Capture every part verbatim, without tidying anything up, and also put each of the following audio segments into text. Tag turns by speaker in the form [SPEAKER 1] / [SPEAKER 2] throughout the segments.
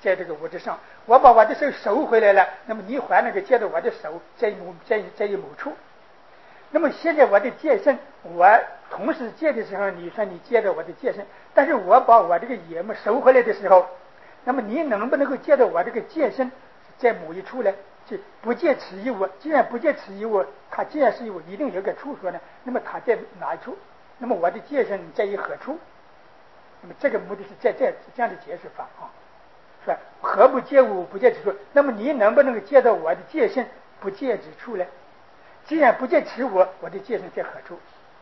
[SPEAKER 1] 在这个物质上，我把我的手收回来了，那么你还能够借到我的手这一亩这这一亩处。那么现在我的戒身，我同时借的时候，你说你借到我的戒身，但是我把我这个野木收回来的时候，那么你能不能够借到我这个戒身在某一处呢？就不借此一物，既然不借此一物，它既然是一物，一定有个处说呢。那么它在哪一处？那么我的戒身在于何处？那么这个目的是在这这样的解释法啊，是吧？何不借物不借此处？那么你能不能够借到我的戒身不借之处呢？既然不借此物，我的戒身在何处？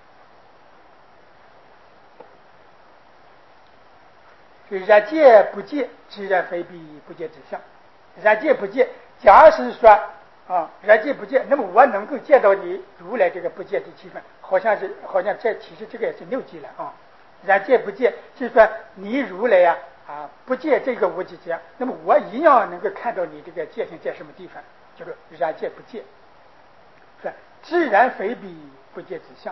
[SPEAKER 1] 日戒不戒，自然非彼不戒之相。日戒不戒，假使说啊，日戒不戒，那么我能够借到你如来这个不戒的气氛，好像是好像这其实这个也是六戒了啊。日戒不戒，就是说你如来呀啊不戒这个无记戒，那么我一样能够看到你这个戒心在什么地方，就是日戒不戒，是自然非彼不戒之相。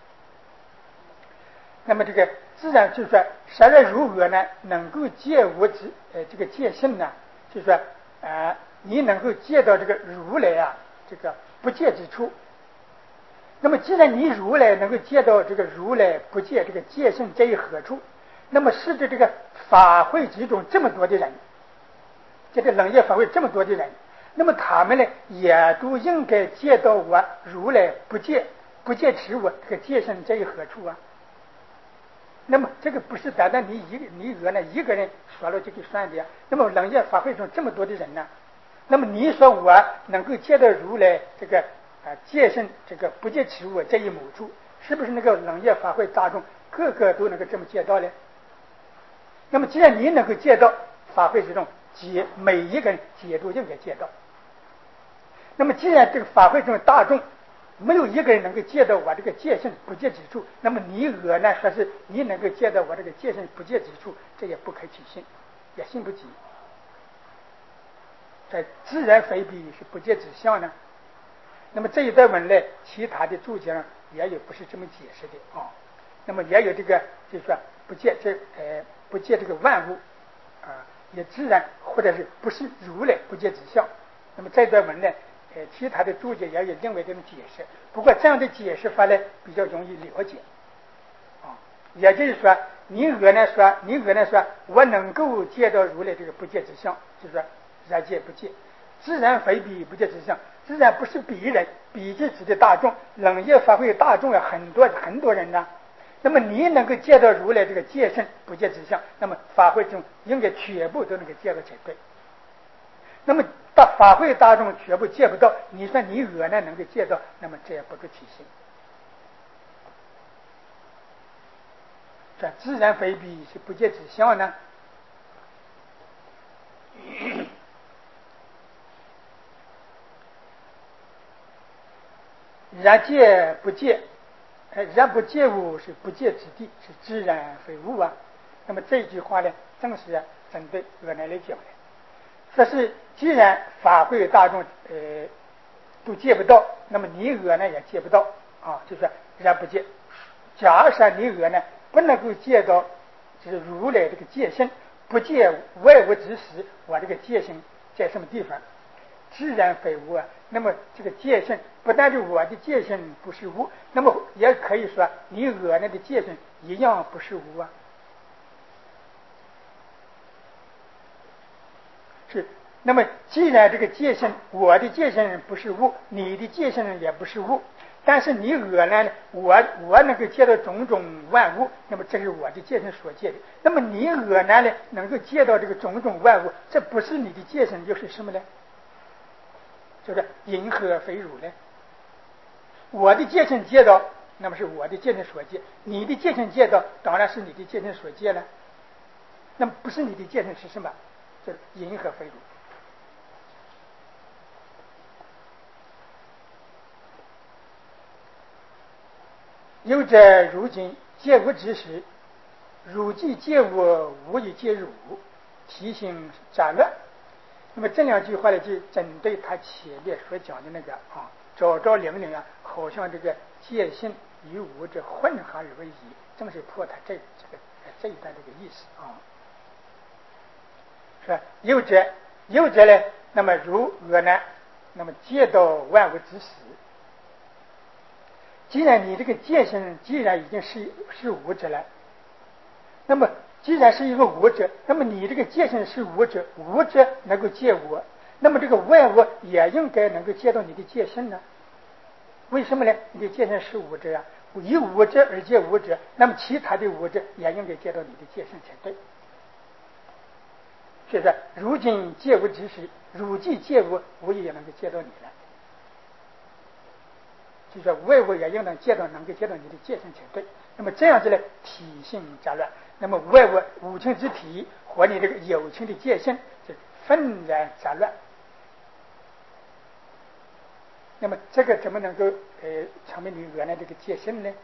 [SPEAKER 1] 那么这个自然就是说，实在如何呢？能够借无之呃这个戒性呢？就是说呃你能够借到这个如来啊这个不戒之处。那么既然你如来能够借到这个如来不戒这个戒性在于何处？那么使得这个法会之中这么多的人，这个冷业法会这么多的人，那么他们呢也都应该借到我如来不戒不戒持我这个戒性在于何处啊？那么这个不是单单你一个你额呢一个人说了这个算的呀。那么冷业法会中这么多的人呢，那么你说我能够借到如来这个啊戒身这个不戒持我这一亩处，是不是那个冷业法会大众个个都能够这么借到呢？那么既然你能够借到，法会之中解每一个人解都应该借到。那么既然这个法会中大众没有一个人能够借到我这个戒身不戒之处，那么你额呢说是你能够借到我这个戒身不戒之处，这也不可取信，也信不及。在自然非彼是不戒之相呢。那么这一段文呢，其他的注解上也有不是这么解释的啊。那么也有这个就是说不戒这呃不戒这个万物啊，也自然或者是不是如来不戒之相。那么这段文呢，呃，其他的注解也有另外这种解释，不过这样的解释法呢比较容易了解啊。也就是说，你额呢说，你额呢说，我能够借到如来这个不戒之相，就是说然戒不戒，自然非彼不戒之相，自然不是彼人，彼是指的大众，冷业法会大众有很多很多人呢。那么你能够借到如来这个戒身不戒之相，那么法会中应该全部都能够借到才对。那么大法会大众全部借不到，你说你额呢能够借到，那么这也不可体现。这自然非彼是不戒之相呢？然戒不戒，然不戒物是不戒之地，是自然非物啊。那么这句话呢，正是针对额来来讲的。说是既然法会大众呃都借不到，那么你额呢也借不到啊，就是然不戒。假设你额呢不能够借到，就是如来这个戒心，不借外物之时，我这个戒心在什么地方？自然非物啊。那么这个戒心不但是我的戒心不是物，那么也可以说你额内的戒心一样不是物啊。是，那么既然这个戒心，我的戒心不是物，你的戒心也不是物，但是你额呢，我我能够借到种种万物，那么这是我的戒心所借的。那么你额呢呢能够借到这个种种万物，这不是你的戒心，又是什么呢？就是银河非汝呢？我的戒心借到，那么是我的戒心所借；你的戒心借到，当然是你的戒心所借了。那么不是你的戒心是什么？就是银河非汝。有者如今借物之时，汝既借物，吾以借汝，提醒斩乱。那么这两句话呢，就针对他前面所讲的那个啊，昭昭灵灵啊，好像这个戒心与物这混合而为一，正是破他这这个这一段这个意思啊。 是吧？有者有者呢，那么如恶难，那么戒到万物之始。既然你这个戒性既然已经是是无者了，那么既然是一个无者，那么你这个戒性是无者，无者能够戒我，那么这个万物也应该能够戒到你的戒性呢？为什么呢？你的戒性是无者呀、啊，以无者而戒无者，那么其他的无者也应该戒到你的戒性才对。所以说，如今戒无之时，如既戒无，无也能够戒到你了。就是说，万物也应当戒到能够戒到你的戒性才对。那么这样子呢，体性杂乱，那么万物五情之体和你这个有情的戒性就纷然杂乱。那么这个怎么能够呃成为你原来这个戒性呢？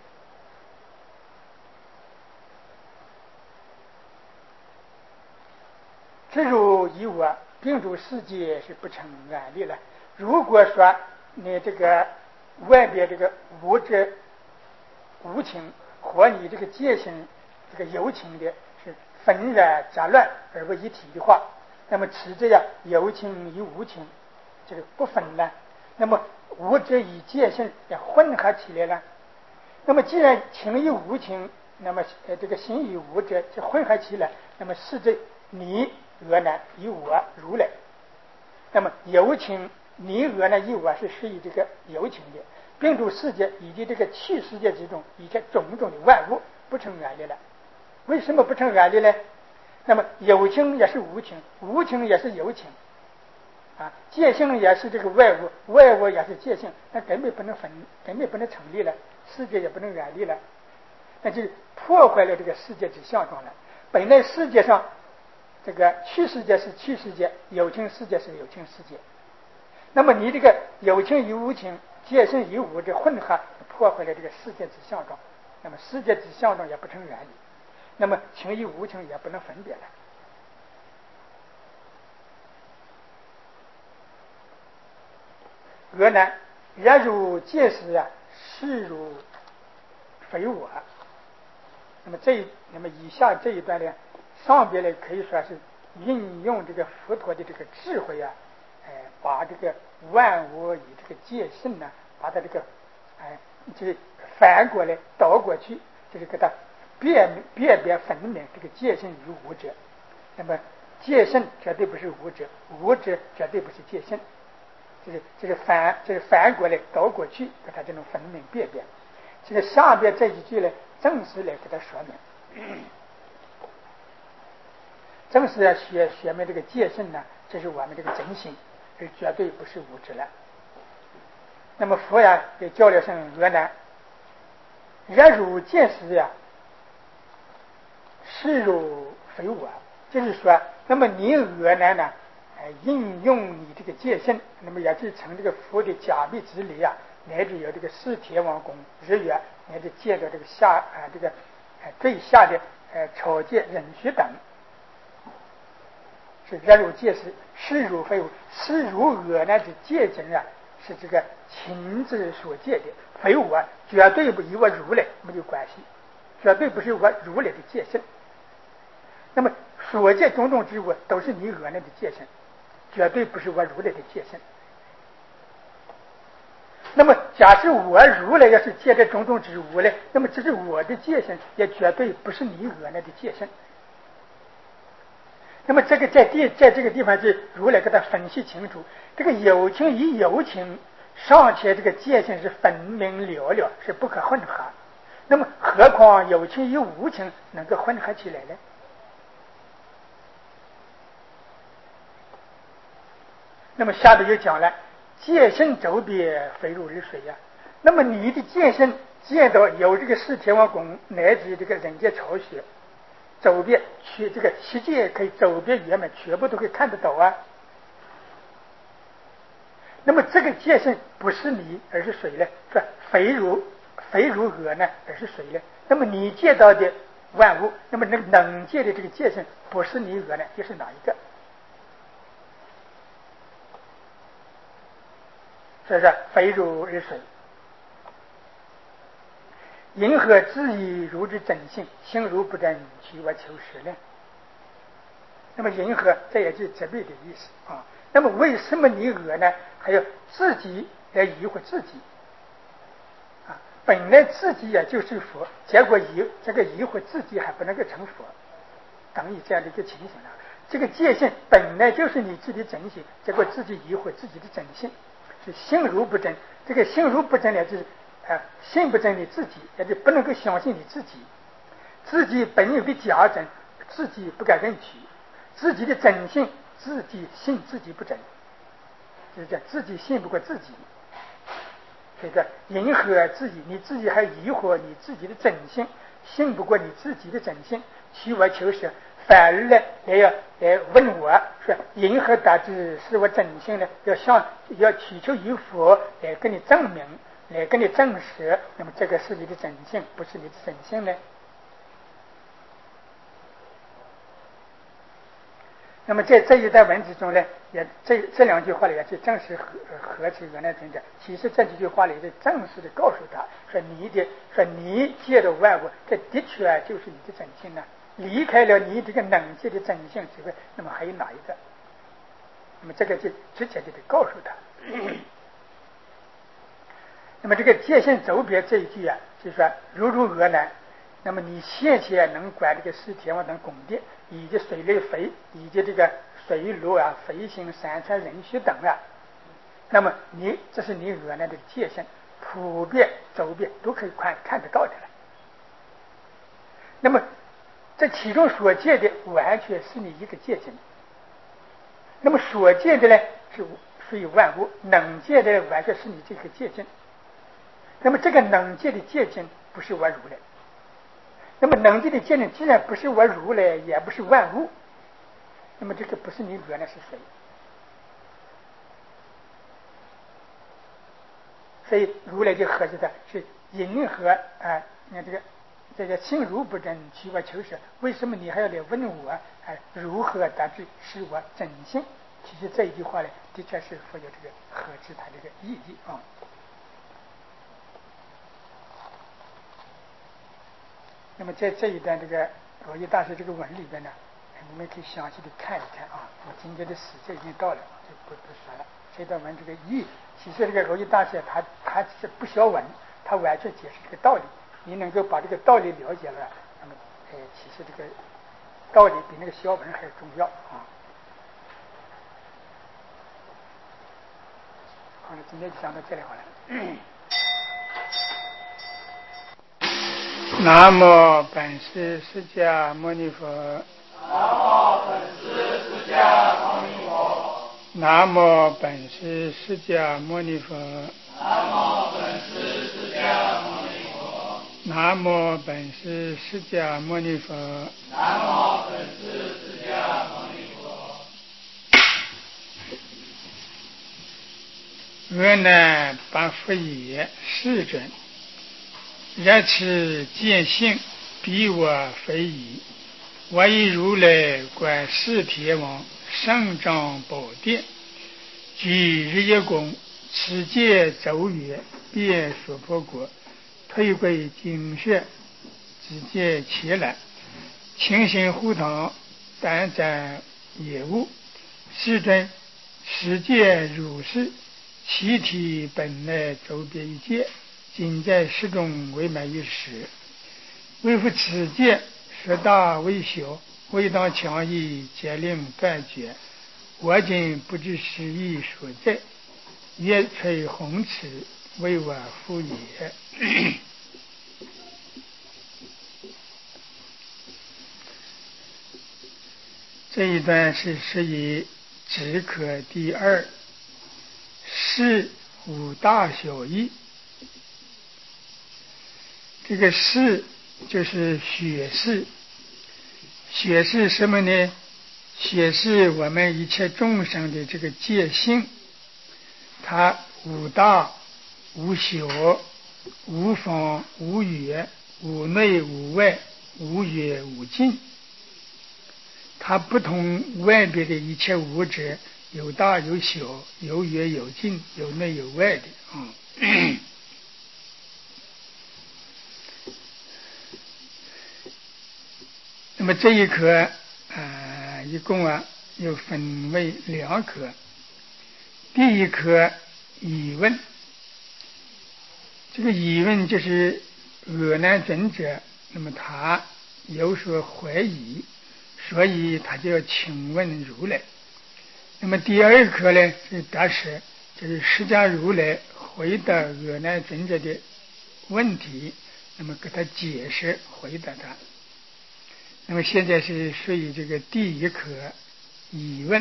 [SPEAKER 1] 只如以我并入世界是不成安立了。如果说你这个外边这个无者无情和你这个戒性这个有情的是纷然杂乱而为一体的话，那么此这样有情与无情这个不分了，那么无者与戒性也混合起来了。那么既然情与无情，那么呃这个心与无者就混合起来，那么是这你恶难与我如来。那么有情你恶难与我是属于这个有情的，并入世界以及这个去世界之中一切种种的万物不成安立了。为什么不成安立呢？那么有情也是无情，无情也是有情啊，戒性也是这个外物，外物也是戒性，那根本不能分，根本不能成立了，世界也不能安立了，那就破坏了这个世界之相状了。本来世界上这个去世界是去世界，有情世界是有情世界，那么你这个有情与无情，戒性与无的混合，破坏了这个世界之相状，那么世界之相状也不成原理，那么情与无情也不能分别了。恶难然如戒时啊，是如非我。那么这一那么以下这一段呢，上边呢可以说是运用这个佛陀的这个智慧啊，哎、呃，把这个万物以这个戒性呢，把它这个哎，就是反过来倒过去，就是给它辨辨别分明这个戒性与无者。那么戒性绝对不是无者，无者绝对不是戒性。就是就是反就是反过来倒过去，给他这种分明辨别。这个下边这一句呢，正式来给他说明，正式要学学明这个戒性呢，这是我们这个真心，而绝对不是无知了。那么佛呀给教了声恶难，然如戒时呀，是如非我，就是说，那么你恶难呢？应用你这个戒性，那么也就成这个佛的假密之理啊，乃至有这个四天王宫日月，乃至戒到这个下啊、呃、这个呃最下的呃草戒忍虚等，是然如戒时，是如非我，是如恶难的戒经啊，是这个亲自所戒的，非我绝对不与我如来没有关系，绝对不是我如来的戒性。那么所戒种种之物都是你恶难的戒性，绝对不是我如来的戒性。那么假设我如来要是戒这种种之物呢，那么这是我的戒性，也绝对不是你恶难的戒性。那么这个在地在这个地方就如来给他分析清楚，这个有情与有情尚且这个界限是分明了了，是不可混合，那么何况有情与无情能够混合起来呢？那么下边又讲了，戒心周边非如日水呀、啊。那么你的戒心见到有这个四天王宫乃至这个人间巢穴，周边去这个七界可以周边圆满，全部都可以看得到啊。那么这个戒心不是你，而是谁呢？说非如非如何呢？而是谁呢？那么你见到的万物，那么能能见的这个戒心不是你何呢？又是哪一个？是不是非如而水？因何自以如之真性，性如不真，取我求实呢？ 那么迎合这也就是责备的意思啊。那么为什么你恶呢？还要自己来疑惑自己啊？本来自己也就是佛，结果疑这个疑惑自己还不能够成佛，等于这样的一个情形啊。这个界限本来就是你自己的真性，结果自己疑惑自己的真性，是心如不真。这个心如不真呢，就是啊，信不真你自己，也就不能够相信你自己，自己本有的假真，自己不敢认取，自己的真性，自己信自己不真，就是讲自己信不过自己，这个迎合自己，你自己还疑惑你自己的真性，信不过你自己的真性，取我求实，反而呢来要来问我说迎合大致是我真性呢？要向要祈求于佛来跟你证明，来跟你证实，那么这个是你的真性，不是你的真性呢？那么在这一段文字中呢，也这这两句话里也就正是合合起原来真的。其实这几句话里就正式的告诉他说，你的说你界的万物，这的确就是你的真性呢。离开了你这个能界的真性之外，那么还有哪一个？那么这个就直接就得告诉他。那么这个界限周别这一句啊，就说如如何呢？那么你现前能管这个四天王等宫殿，以及水类肥，以及这个水路啊、飞行、山川、人须等啊，那么你这是你原来的界限，普遍周边都可以看看得到的了。那么这其中所见的完全是你一个界限，那么所见的呢是属于万物，能见的完全是你这个界限。那么这个能界的界限不是我如来，那么能界的界限既然不是我如来，也不是万物，那么这个不是你原来是谁？所以如来就合计的是迎合啊，你看这个这个心如不真，取我求实。为什么你还要来问我？哎，如何达至是我真性？其实这一句话呢，的确是富有这个合知它这个意义啊。那么在这一段这个罗烨大师这个文里边呢，你们可以详细的看一看啊。我今天的时间已经到了，就不不说了。这段文这个意，其实这个罗烨大师他他是不学文，他完全解释这个道理。你能够把这个道理了解了，那么呃，其实这个道理比那个学文还重要啊。好了，今天就讲到这里好了。南无本师释迦牟尼佛。
[SPEAKER 2] 南无本师释迦牟尼佛。
[SPEAKER 1] 南无本师释迦牟尼佛。
[SPEAKER 2] 南无本师释迦牟尼佛。
[SPEAKER 1] 南无本师释迦牟尼佛。
[SPEAKER 2] 南无本师释迦牟尼佛。
[SPEAKER 1] 阿难般佛也，世尊，若此见性，彼我非矣。我以如来观世天王上丈宝殿，居日月宫，持戒周月，遍娑婆国，推归精穴，只见其来，清心护堂，胆瞻业物。世尊，持戒如是，其体本来周别一戒，仅在世中未满一时。为复此戒，说大为小，未当强义，皆令断绝。我今不知实义所在，越吹红齿，为我复也。这一段是属于止可第二，是无大小义。这个是就是显示，显示什么呢？显示我们一切众生的这个戒性，它无大无小，无方无远，无内无外，无远无近。它不同外边的一切物质，有大有小，有远有近，有内有外的啊。嗯那么这一颗呃一共啊又分为两科。第一科疑问，这个疑问就是恶难尊者，那么他有所怀疑，所以他就要请问如来。那么第二科呢是答释，就是释迦如来回答恶难尊者的问题，那么给他解释回答他。那么现在是属于这个第一科疑问。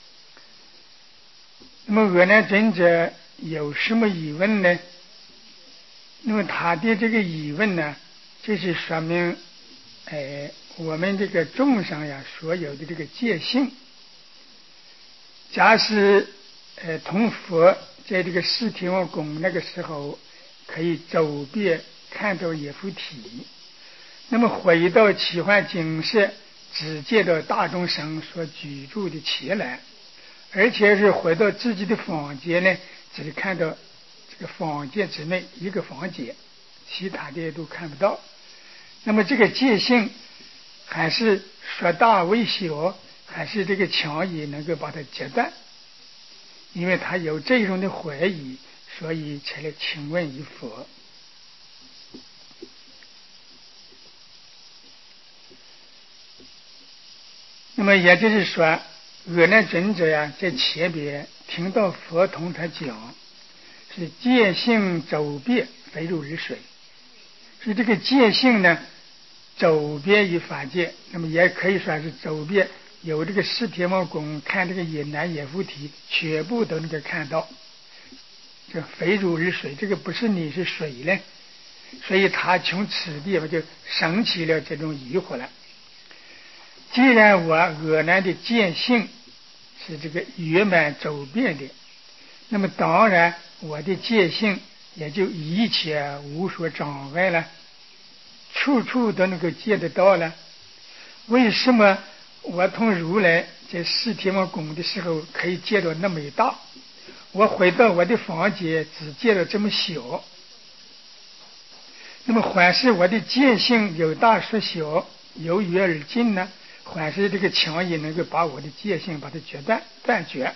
[SPEAKER 1] 那么恶难尊者有什么疑问呢？那么他的这个疑问呢，就是说明哎，我们这个众生呀所有的这个戒性，假使呃同佛在这个释提王宫那个时候可以走遍看到耶夫提，那么回到奇幻景色，只见到大众生所居住的伽蓝，而且是回到自己的房间呢，只看到这个房间之内一个房间，其他的都看不到。那么这个戒性还是说大为小，还是这个强也能够把它截断？因为他有这种的怀疑，所以才来请问于佛。那么也就是说，恶难尊者呀，在前边听到佛同他讲，是戒性走遍非如日水，所以这个戒性呢，走遍于法界，那么也可以说是走遍有这个释提王宫看这个野男野夫提，全部都能够看到。这非如日水，这个不是你是水呢，所以他从此地方就生起了这种疑惑了。既然我恶难的见性是这个圆满走遍的，那么当然我的见性也就一切无所障碍了，处处都能够见得到了。为什么我同如来在释提王宫的时候可以见到那么一大，我回到我的房间只见到这么小？那么还是我的见性有大缩小，由远而近呢，还是这个强也能够把我的戒性把它决断断绝？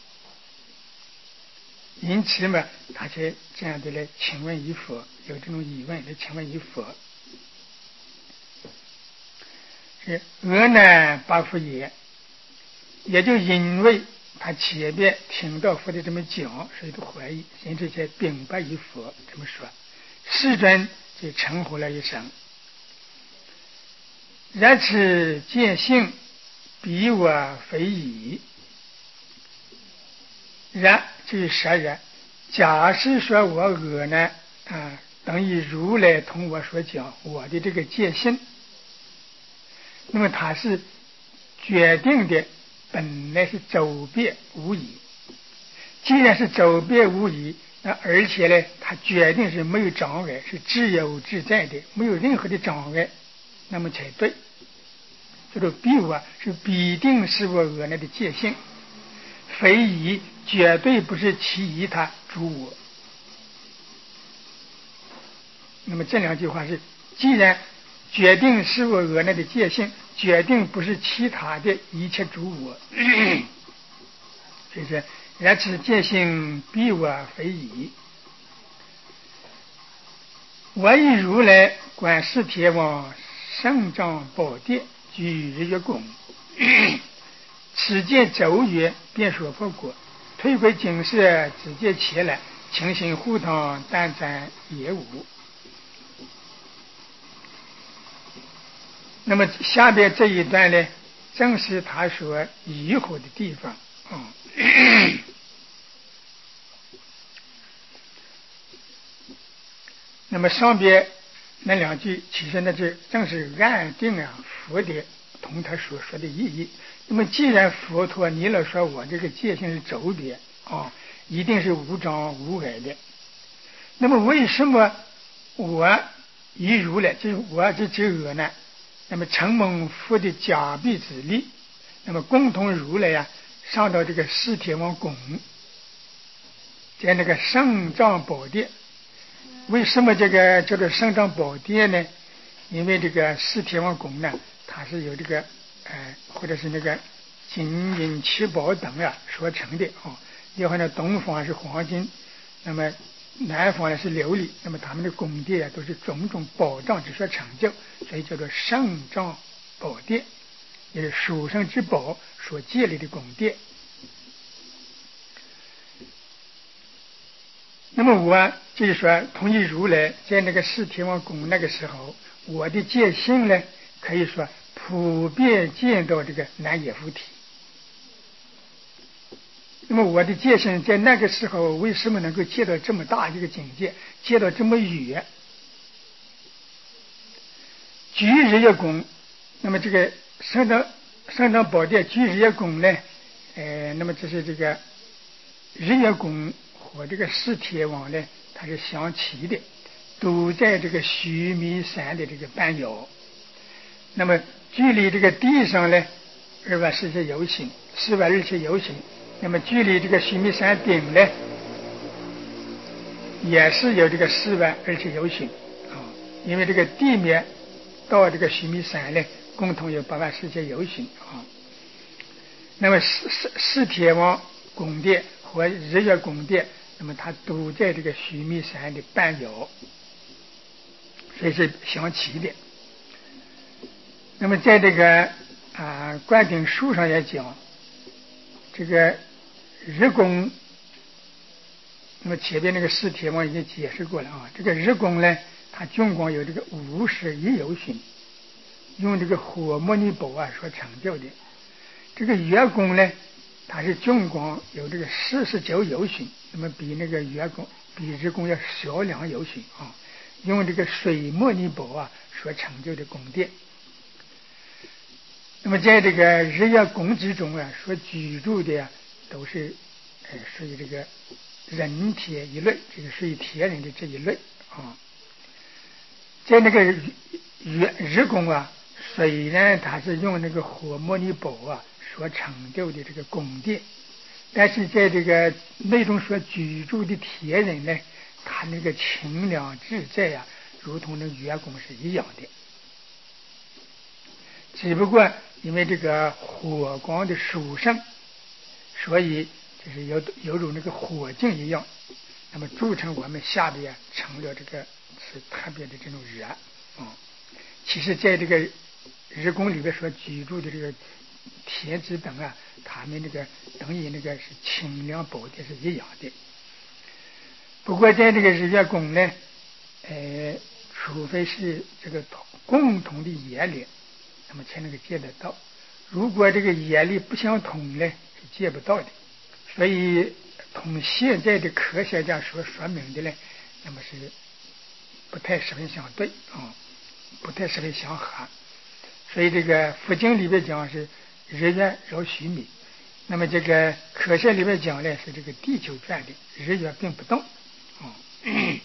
[SPEAKER 1] 因此嘛，他才这样的来请问于佛，有这种疑问来请问于佛。是恶难八佛也，也就因为他前边听到佛的这么讲，所以都怀疑，因此才禀白于佛这么说。世尊就称呼了一声：然此见性彼我非矣。然就是实然，假使说我恶难啊，等于如来同我所讲我的这个见性，那么他是决定的本来是走遍无疑。既然是走遍无疑，那而且呢他决定是没有障碍，是自由自在的，没有任何的障碍，那么才对。这个必我是必定是我恶难的界性，非以绝对不是其以他主我。那么这两句话是，既然决定是我恶难的界性，决定不是其他的一切主我，就是然此界性必我非矣。我以如来观世天王圣藏宝殿居日月宫，此见周月便说佛国，退回景色只见前来，清新护堂但瞻也无。那么下边这一段呢，正是他所疑惑的地方啊。那么上边那两句，其实那就正是暗定啊佛的同他所说的意义。那么既然佛陀你老说我这个界性是周边啊，一定是无障无碍的，那么为什么我以如来，就是我这只恶难，那么承蒙佛的加庇之力，那么共同如来呀、啊、上到这个释提王宫，在那个圣藏宝殿。为什么这个叫做圣藏宝殿呢？因为这个释提王宫呢，它是有这个呃，或者是那个金银七宝等啊所成的啊。要看呢，东方是黄金，那么南方呢是琉璃，那么他们的宫殿啊都是种种宝藏之所成就，所以叫做圣藏宝殿，也是属圣之宝所建立的宫殿。那么我就是说，同意如来在那个释天王宫那个时候，我的见性呢，可以说普遍见到这个南野附体。那么我的见性在那个时候为什么能够见到这么大一个境界，见到这么远？居日月宫，那么这个圣藏圣藏宝殿居日月宫呢，呃，那么这是这个日月宫和这个释天王呢，它是相齐的，都在这个须弥山的这个半遥。那么距离这个地上呢，二万四千由旬，四万二千由旬。那么距离这个须弥山顶呢，也是有这个四万二千由旬啊，因为这个地面到这个须弥山呢，共同有八万四千由旬啊。那么释释释天王宫殿和日月宫殿，那么它都在这个须弥山的半遥，所以是相齐的。那么在这个啊灌顶书上也讲，这个日宫，那么前边那个释天王已经解释过了啊。这个日宫呢，它总共有这个五十一由旬，用这个火摩尼宝啊所成就的。这个月宫呢，它是总共有这个四十九由旬，那么比那个月宫比日宫要小两由旬啊，用这个水摩尼宝啊所成就的宫殿。那么在这个日月宫之中啊，所居住的啊，都是呃属于这个人天一类，这个属于天人的这一类啊。在那个日日宫啊，虽然它是用那个火摩尼宝啊所成就的这个宫殿，但是在这个内中所居住的天人呢，他那个清凉自在啊，如同那月宫是一样的。只不过因为这个火光的殊胜，所以就是有有如那个火镜一样，那么铸成我们下边成了这个是特别的这种热啊、嗯。其实在这个日宫里边所居住的这个天子等啊，他们那个等于那个是清凉宝殿是一样的。不过在这个日月宫呢，呃，除非是这个共同的眼力，那么才能够见得到。如果这个眼力不相同呢，是见不到的。所以同现在的科学家所说明的呢，那么是不太十分相对啊、嗯，不太十分相合。所以这个佛经里边讲是日月绕须弥，那么这个科学里边讲呢是这个地球转的，日月并不动啊。嗯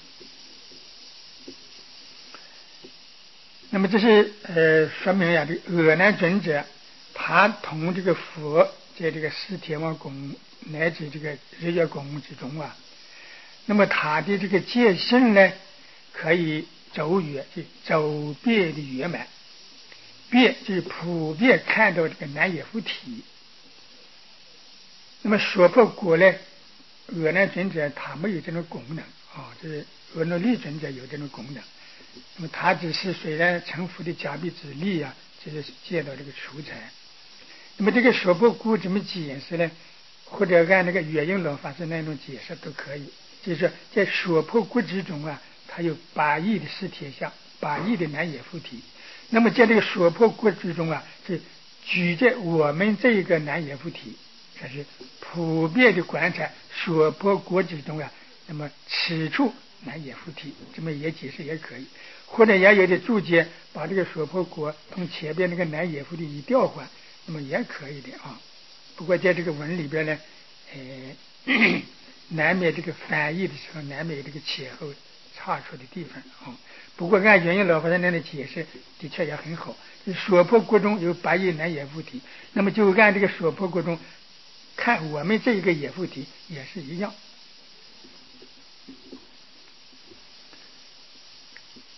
[SPEAKER 1] 那么这是呃说明呀，这个阿难尊者他同这个佛在这个释天王宫乃至这个日月宫之中啊，那么他的这个见性呢，可以周圆，就周遍的圆满，遍就是普遍看到这个南野附体。那么说破果呢，阿难尊者他没有这种功能啊，就是阿耨利尊者有这种功能。那么他只是虽然成佛的加被之力啊，就是见到这个出禅。那么这个说破故怎么解释呢？或者按那个月影老法师那种解释都可以。就是说在说破故之中啊，它有八亿的释天相，八亿的南野附体。那么在这个说破故之中啊，是举在我们这一个南野附体，这是普遍的观察说破故之中啊，那么此处南野附体，这么也解释也可以。或者也有的注解把这个说破果从前边那个南野附体一调换，那么也可以的啊。不过在这个文里边呢，呃，难免这个翻译的时候难免有这个前后差错的地方啊。不过按原因老和尚那样的解释的确也很好。说破果中有八亿南野附体，那么就按这个说破果中看我们这一个野附体也是一样。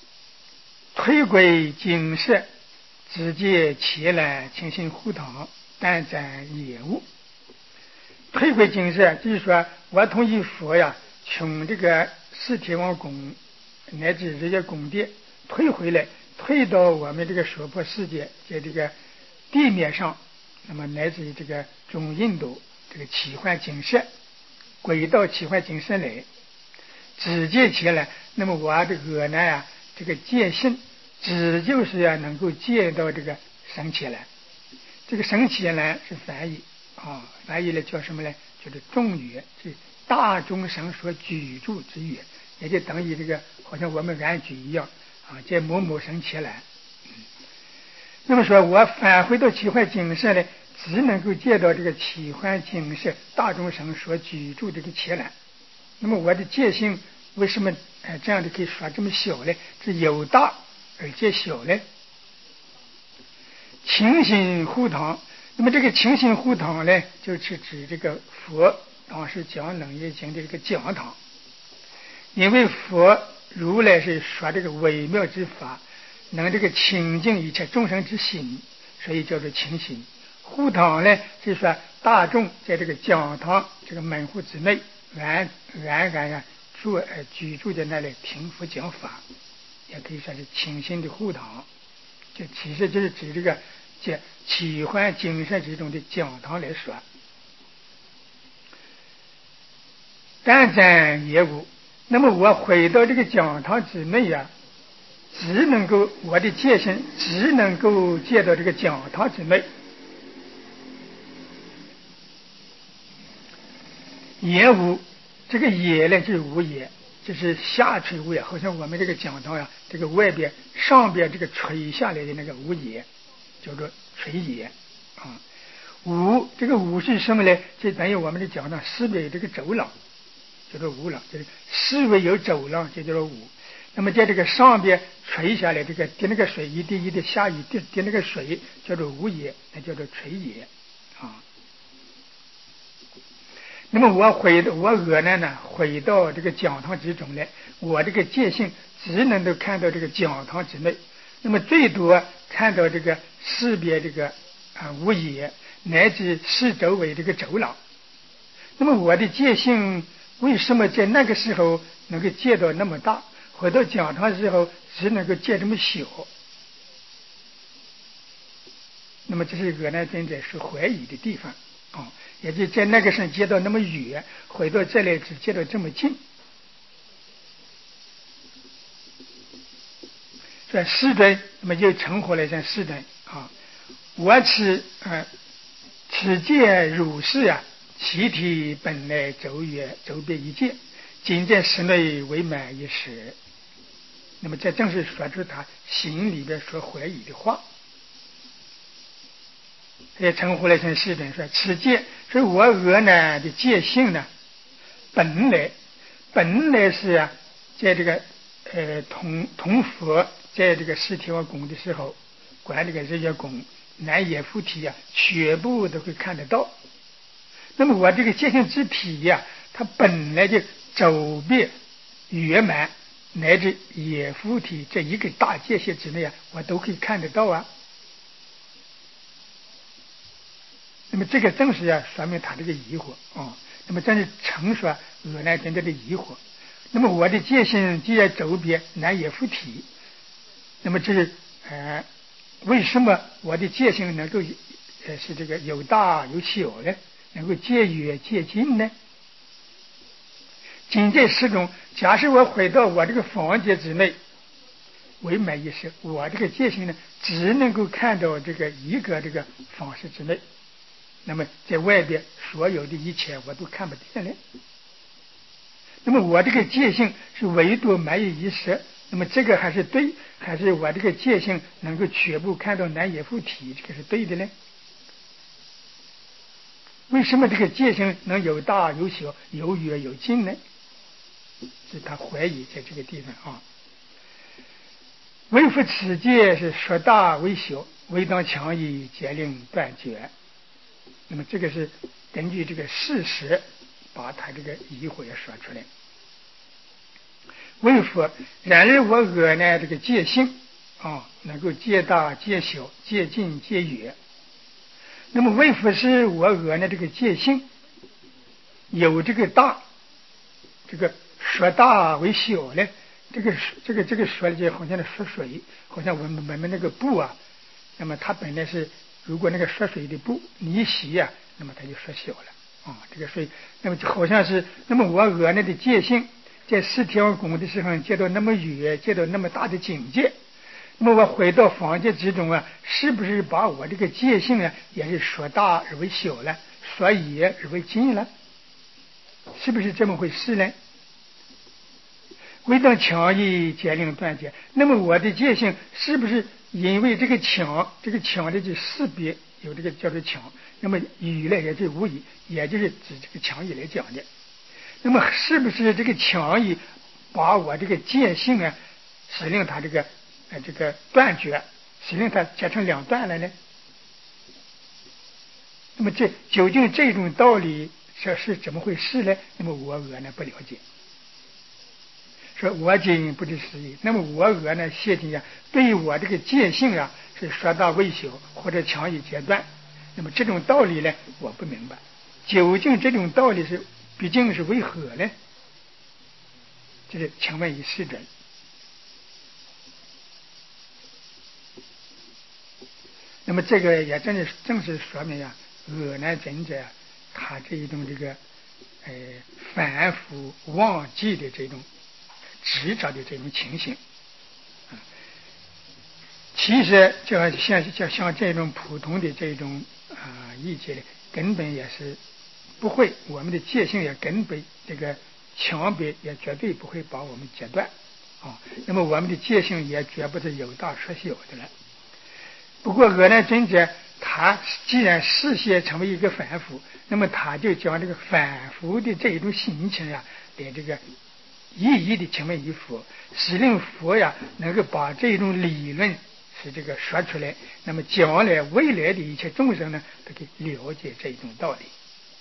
[SPEAKER 1] 推轨景色，只见前来清新护堂， 但占业务。退回精舍就是说我同意佛呀，从这个四天王宫乃至这些宫殿退回来，退到我们这个娑婆世界，在这个地面上，那么乃至于这个中印度这个奇幻精舍，轨道奇幻精舍来直接起来，那么我的恶呢呀，这个戒性只就是要能够戒到这个生起来。这个生起来是翻译啊，翻译了叫什么呢？就是众语，是大众生所居住之语，也就等于这个好像我们安居一样啊，在某某生起来。嗯、那么说我返回到奇幻精舍呢，只能够见到这个奇幻精舍大众生所居住这个起来。那么我的戒性为什么呃这样的可以说这么小呢？是有大而且小呢？清心护堂，那么这个清心护堂呢，就是指这个佛当时讲楞严经的这个讲堂。因为佛如来是说这个微妙之法，能这个清净一切众生之心，所以叫做清心。护堂呢，就是说大众在这个讲堂这个门户之内，安安安呀住呃居住在那里听佛讲法，也可以说是清心的护堂。这其实就是指这个这奇幻精神之中的讲堂来说。但占业务，那么我回到这个讲堂之内呀、啊，只能够我的戒心只能够戒到这个讲堂之内。业务，这个业呢就是无业，就是下垂无业，好像我们这个讲堂呀，这个外边上边这个垂下来的那个无业，叫做垂业啊。无这个无是什么呢？就等于我们的讲堂四边有这个走廊，叫做无廊，就是四围有走廊，就叫做无。那么在这个上边垂下来，这个滴那个水一滴一滴下雨滴滴那个水，叫做无业，那叫做垂业啊。那么我回我俄呢呢回到这个讲堂之中来，我这个戒性只能够看到这个讲堂之内，那么最多看到这个四边这个啊无野乃至四周围这个走廊。那么我的戒性为什么在那个时候能够戒到那么大，回到讲堂的时候只能够戒这么小？那么这是俄呢正在是怀疑的地方啊。哦，也就在那个上接到那么远，回到这里只接到这么近。所以世尊那么就成活了像世尊啊，我此呃此界如是啊，其体本来周远周别一界，仅在室内为满一时。那么这正是说出他心里边所怀疑的话。也称呼了成世尊说此界，所以我俄呢的戒性呢，本来本来是啊，在这个呃同同佛在这个释天王宫的时候，管这个日月宫南阎浮提啊，全部都会看得到。那么我这个戒性之体呀、啊，它本来就周遍圆满，乃至阎浮提这一个大界限之内啊，我都可以看得到啊。那么这个正是要说明他这个疑惑啊、哦。那么正是陈说俄南真正的疑惑。那么我的戒心既然周边南阎浮提，那么这是呃为什么我的戒心能够呃是这个有大有小呢？能够戒远戒近呢？仅在世中，假设我回到我这个房间之内，为满一时，我这个戒心呢，只能够看到这个一个这个方式之内。那么在外边所有的一切我都看不见了。那么我这个戒性是唯独满有一时，那么这个还是对，还是我这个戒性能够全部看到南阎浮提，这个是对的呢？为什么这个戒性能有大有小，有远有近呢？是他怀疑在这个地方啊。为复此戒是说大为小，唯当强以节令断绝。那么这个是根据这个事实把他这个疑惑也说出来。为佛然而我俄呢这个戒性啊，能够戒大戒小戒近戒远。 那么为何是我额呢？这个戒性有这个大，这个说大为小呢？这个这个这个说的就好像是说水，好像我们我们那个布啊，那么它本来是如果那个说水的布你一洗呀、啊，那么它就说小了啊。这个水，那么就好像是那么我额内的戒性，在四条宫的时候见到那么远，见到那么大的境界。那么我回到房间之中啊，是不是把我这个戒性啊，也是说大而为小了，说远而为近了？是不是这么回事呢？归到强以节令断节，那么我的戒性是不是因为这个强，这个强的这识别有这个叫做强，那么语呢也是无语，也就是指这个强义来讲的。那么是不是这个强义把我这个戒性啊，使令它这个呃这个断绝，使令它截成两段了呢？那么这究竟这种道理是是怎么回事呢？那么我额呢不了解。说我今不知实意，那么我额呢谢金呀，对于我这个戒性啊是说大为小或者强以截断，那么这种道理呢我不明白，究竟这种道理是毕竟是为何呢？这是请问一世准。那么这个也正是正是说明呀，恶难真者他这一种这个呃反复忘记的这种执着的这种情形，啊，其实就像像像这种普通的这种啊意见，根本也是不会，我们的戒性也根本这个强别也绝对不会把我们截断啊。那么我们的戒性也绝不是有大说小的了。不过恶难真者他既然事先成为一个反复，那么他就将这个反复的这一种心情啊，来这个一一的请问于佛，使令佛呀能够把这种理论是这个说出来，那么将来未来的一切众生呢都可以了解这一种道理。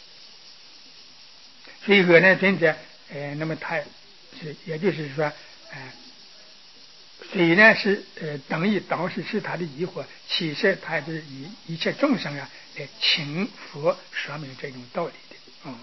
[SPEAKER 1] 所以恶难真者呃那么他是也就是说呃虽然是呃等于当时是他的疑惑，其实他是以一切众生啊来请佛说明这种道理的。嗯，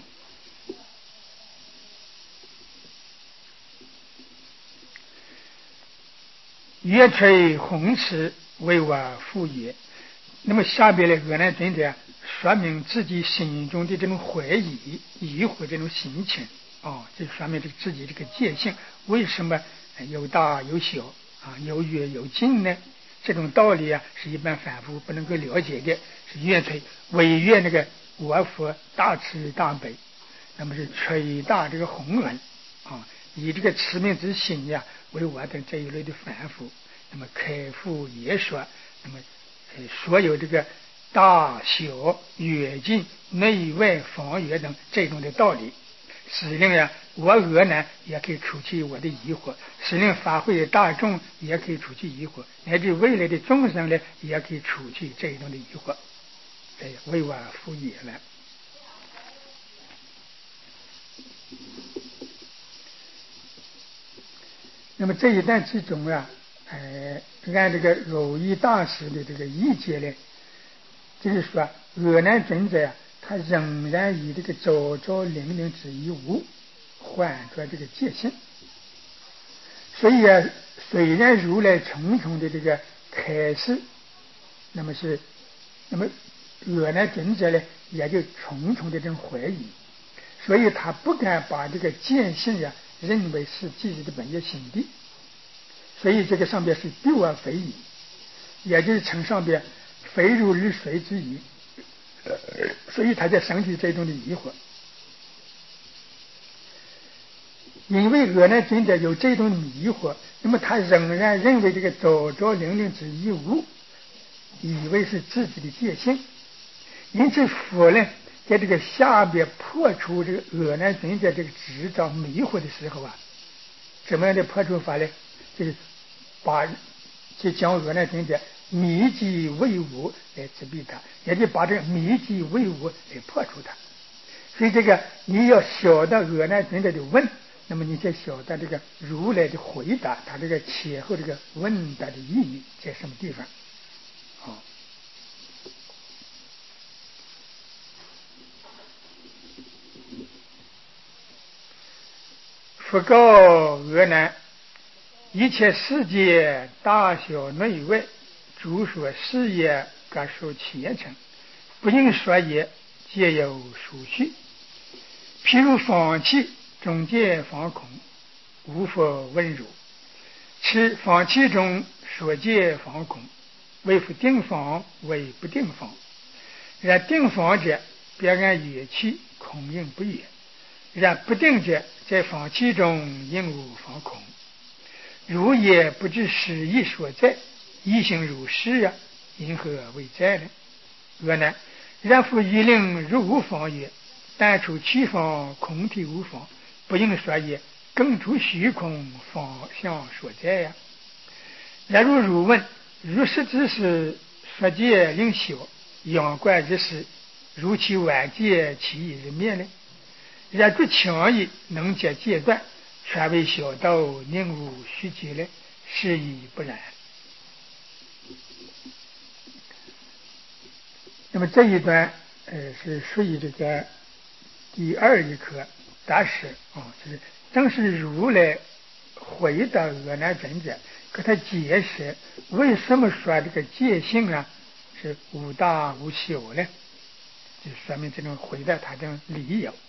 [SPEAKER 1] 月吹红池为我复也。那么下边的恶难真者说明自己心中的这种怀疑疑惑这种心情啊，这说明这自己这个戒性为什么有大有小啊，有远有近呢？这种道理啊，是一般反复不能够了解的。是月吹为月那个我佛大慈大悲，那么是吹大这个红轮啊，以这个慈悯之心呀为我等这一类的反复，那么开复也说，那么呃所有这个大小远近内外方圆等这种的道理，使令呀我额呢也可以除去我的疑惑，使令法会的大众也可以除去疑惑，乃至未来的众生呢也可以除去这一种的疑惑，哎，为我复也了。那么这一段之中啊，呃，按这个耦益大师的这个意见呢，就是说恶难真者呀，他仍然以这个昭昭灵灵之一无换着这个戒性，所以啊，虽然如来重重的这个开示，那么是，那么恶难真者呢，也就重重的这种怀疑，所以他不敢把这个见性呀认为是自己的本业心地，所以这个上边是丢而非矣，也就是称上边非如日水之疑，所以他在生起这种的疑惑。因为恶难真者有这种迷惑，那么他仍然认为这个昭昭灵灵之一无，以为是自己的戒性，因此佛呢在这个下边破除这个恶难真者这个执着迷惑的时候啊，怎么样的破除法呢？就是把就将恶难真者迷迹为无来自避他，也就把这个迷迹为无来破除它。所以这个你要晓得恶难真者的问，那么你才晓得这个如来的回答，他这个前后这个问答的意义在什么地方。好， 佛告阿难：一切世界大小内外，诸所事业各属前程，不应说也，皆有所需。譬如房契中见房空，无复问汝。此房契中所见房空，为复定房，为不定房。然定房者，别按乐器，空应不也；然不定者，在房契中应无房空。如也不知实意所在，一行如是啊，因何为在呢？阿难，然复一令如无房也，但除其房，空体无房，不应说也，更除虚空方向所在呀。然如汝问，如是之事，说见应小，仰观之事，如其晚见，其已日灭呢？然诸强义能解戒断，全为小道，宁无虚解呢？是亦不然。那么这一段呃是属于这个第二一课答释啊，就是正是如来回答阿难尊者，给他解释为什么说这个戒性啊是无大无小呢？就说明这种回答他的理由。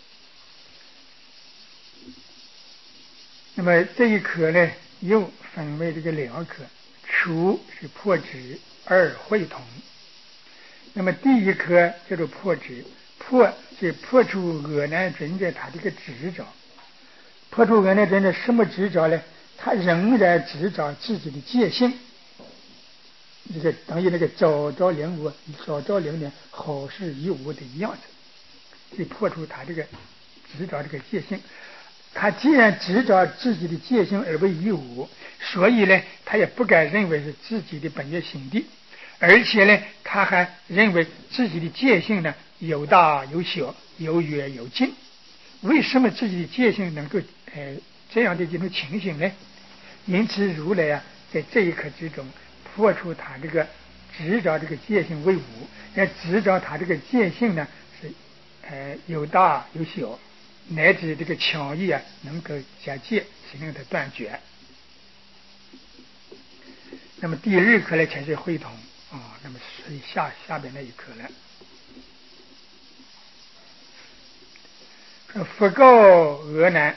[SPEAKER 1] 那么这一课呢，又分为这个两课，初是破执，二会同。那么第一课叫做破执，破是破除阿难尊者他这个执着，破除阿难尊者什么执着呢？他仍然执着自己的戒性，这个等于那个朝朝令物，朝朝令年，好事一无的样子，就破除他这个执着这个戒性。他既然执着自己的戒性而为一无，所以呢，他也不敢认为是自己的本愿心地，而且呢，他还认为自己的戒性呢有大有小，有远有近。为什么自己的戒性能够呃这样的一种情形呢？因此如来啊，在这一刻之中破除他这个执着这个戒性为无，要执着他这个戒性呢是呃有大有小，乃至这个强义啊能够加戒，使令它断绝。那么第二课呢才是会同啊，那么是下下边那一课了。说佛告阿难，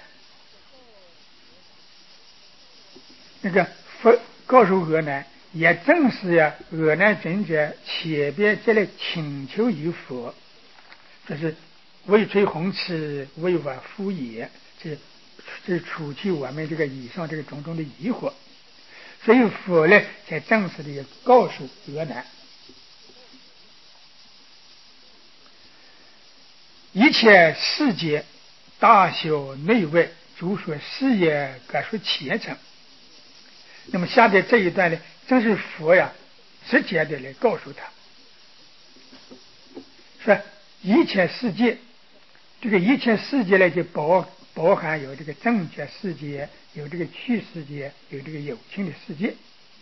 [SPEAKER 1] 那个佛告诉阿难，也正是呀，阿难尊者前边这类请求于佛，就是为垂弘持，为我敷也，这这除去我们这个以上这个种种的疑惑。所以佛呢才正式的也告诉阿难，一切世界大小内外，诸所事业各属前程。那么下边这一段呢，正是佛呀直接的来告诉他，说一切世界，这个一切世界呢就包包含有这个正觉世界，有这个趣世界，有这个有情的世界。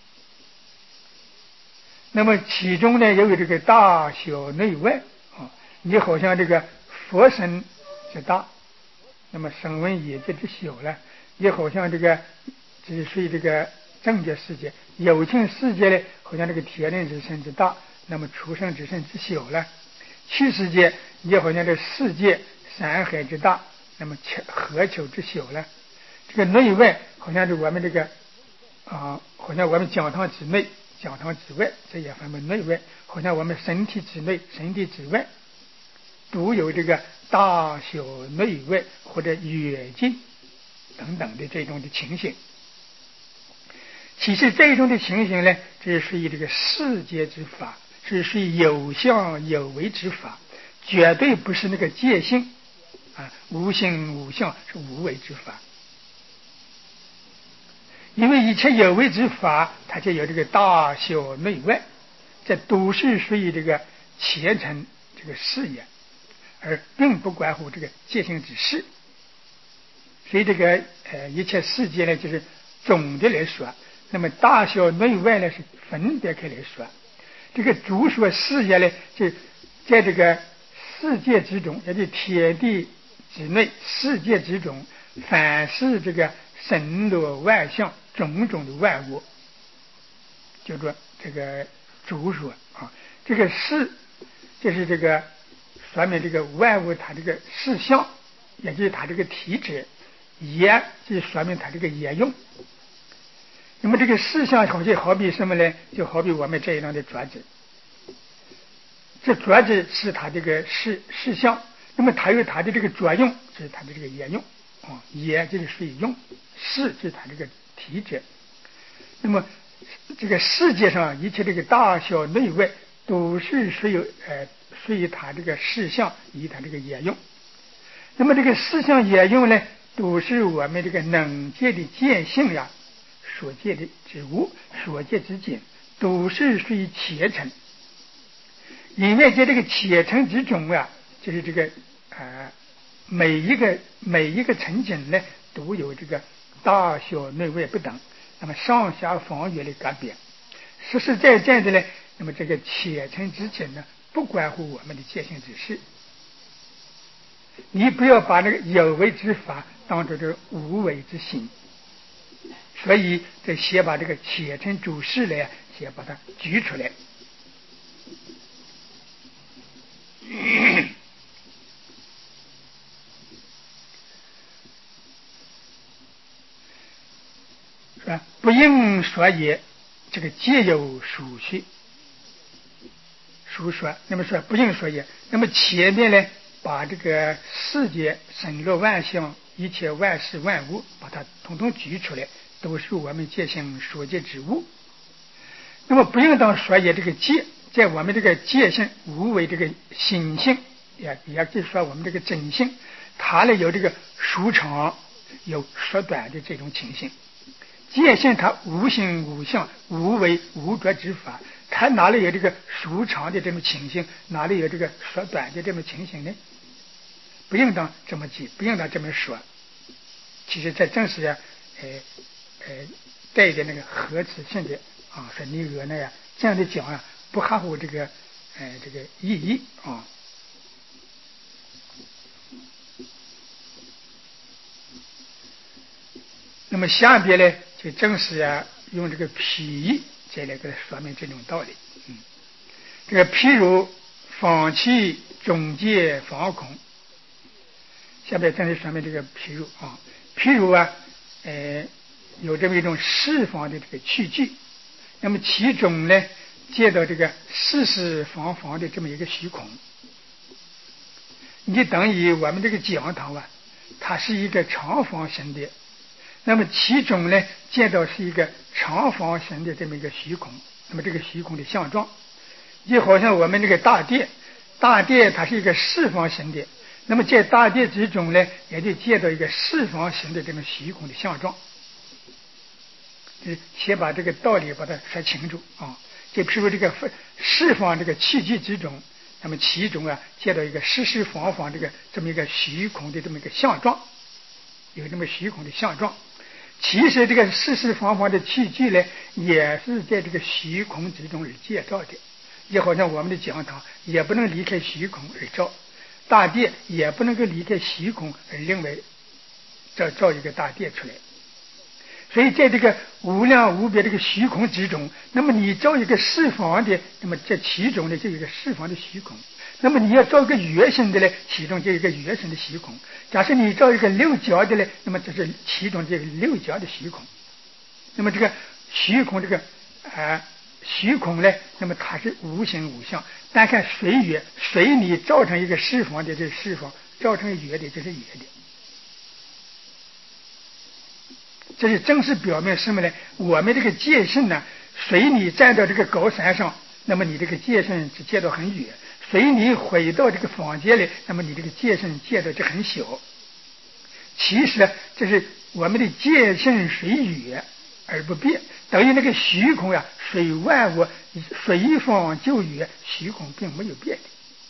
[SPEAKER 1] 那么其中呢又有这个大小内外啊，你好像这个佛身之大，那么声闻业界之小了，也好像这个这是属于这个正觉世界，有情世界呢好像这个天人之身之大，那么畜生之身之小了，趣世界也好像这世界山海之大，那么河丘之小了，这个内外好像是我们这个啊，好像我们讲堂之内，讲堂之外，这也分为内外，好像我们身体之内，身体之外，都有这个大小内外或者远近等等的这种的情形。其实这种的情形呢，这是属于这个世界之法，是属于有相有为之法，绝对不是那个界性啊，无性无相是无为之法。因为一切有为之法，它就有这个大小内外，这都是属于这个前程这个事业，而并不关乎这个界性之事。所以这个呃一切世界呢，就是总的来说，那么大小内外呢是分别开来说。这个诸所事业呢，就在这个世界之中，也就天地之内世界之中， 凡是这个神罗万象种种的万物，叫做这个主说啊，这个事就是这个说明这个万物它这个事相，也就是它这个体质，也就说明它这个业用。那么这个事相好像好比什么呢？就好比我们这一张的桌子，这桌子是它这个事事相，那么它有它的这个作用，就是它的这个业用啊，业就是属于用，事就是它这个体质。那么这个世界上一切这个大小内外都是属于呃属于它这个事相以它这个业用。那么这个事相业用呢，都是我们这个能界的见性呀，所见的之物，所见之境，都是属于切尘。因为在这个切尘之中啊，就是这个呃每一个每一个尘境呢，都有这个大小内外不等，那么上下方圆的改变，实实在在的呢，那么这个切尘之境呢，不关乎我们的见性之事。你不要把那个有为之法当作这无为之心，所以这先把这个切尘诸事呢，先把它举出来。是吧？不应说也，这个皆有属序。书说，那么说不应说也。那么前面呢，把这个世界神罗万象，一切万事万物，把它统统举出来，都是我们见性所见之物。那么不应当说也，这个界，在我们这个界性无为这个心性，也也就是说我们这个真性，它呢有这个舒长有缩短的这种情形。界性它无形无相无为无着之法，它哪里有这个舒长的这么情形，哪里有这个缩短的这么情形呢？不应当这么记，不应当这么说。其实这正是呃呃带着那个核磁性的啊，说你俄那样这样的讲啊，不合乎这个呃这个意义啊。那么下边呢，就正是啊用这个譬喻再来给他说明这种道理。嗯，这个譬如放弃中介防空，下边正是说明这个譬如啊，譬如啊，呃，有这么一种释放的这个器具，那么其中呢，接到这个四四方方的这么一个虚空，你等于我们这个讲堂啊，它是一个长方形的。那么其中呢，见到是一个长方形的这么一个虚空，那么这个虚空的相状，就好像我们这个大殿，大殿它是一个四方形的，那么在大殿之中呢，也就见到一个四方形的这么虚空的相状。就先把这个道理把它说清楚啊。就譬如这个四方这个器具之中，那么其中啊，见到一个四四方方这个这么一个虚空的这么一个相状，有这么虚空的相状。其实这个四四方方的器具呢，也是在这个虚空之中而建造的，也好像我们的讲堂也不能离开虚空而造，大殿也不能够离开虚空而另外造造一个大殿出来。所以在这个无量无边这个虚空之中，那么你造一个四方的，那么这其中呢就有一个四方的虚空。那么你要造一个圆形的呢，其中就有一个圆形的虚空。假设你造一个六角的呢，那么这是其中这个六角的虚空。那么这个虚空这个啊、呃、虚空呢，那么它是无形无相，单看随缘，随你造成一个四方的这是四方，造成圆的就是圆的。这是正式表明什么呢？我们这个界性呢，随你站到这个高山上，那么你这个界性只见到很远；随你回到这个房间里，那么你这个界性见到就很小。其实这是我们的界性随远而不变，等于那个虚空呀，随万物随方就远，虚空并没有变的。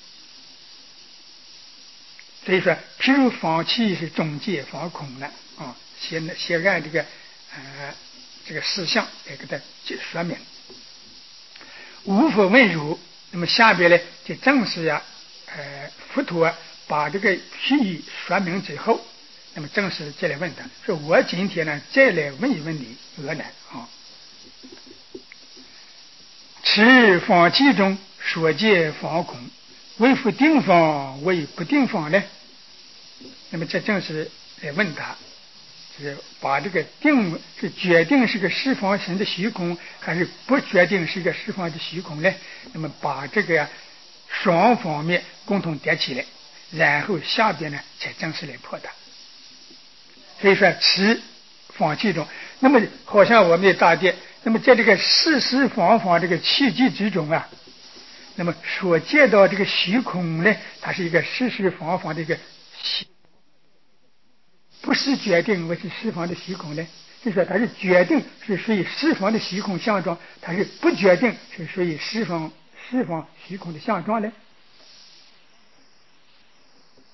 [SPEAKER 1] 所以说，譬如放气是中界放空了啊。先先按这个呃这个事项来给他说明。无否问如，那么下边呢就正是呀，呃佛陀把这个譬喻说明之后， 那么正式再来问他说：“我今天呢，再来问一问你，俄南啊，持方其中所见方空，为复定方，为不定方呢？”那么这正是来问他，就是把这个定是决定是个十方形的虚空，还是不决定是一个十方的虚空呢？那么把这个双方面共同叠起来，然后下边呢才正式来破它。所以说持方其中，那么好像我们的大殿，那么在这个四四方方这个器具之中啊，那么所见到这个虚空呢，它是一个四四方方的一个虚，不是决定为是四方的虚空呢，就是说它是决定是属于四方的虚空相状，它是不决定是属于四方四方虚空的相状呢。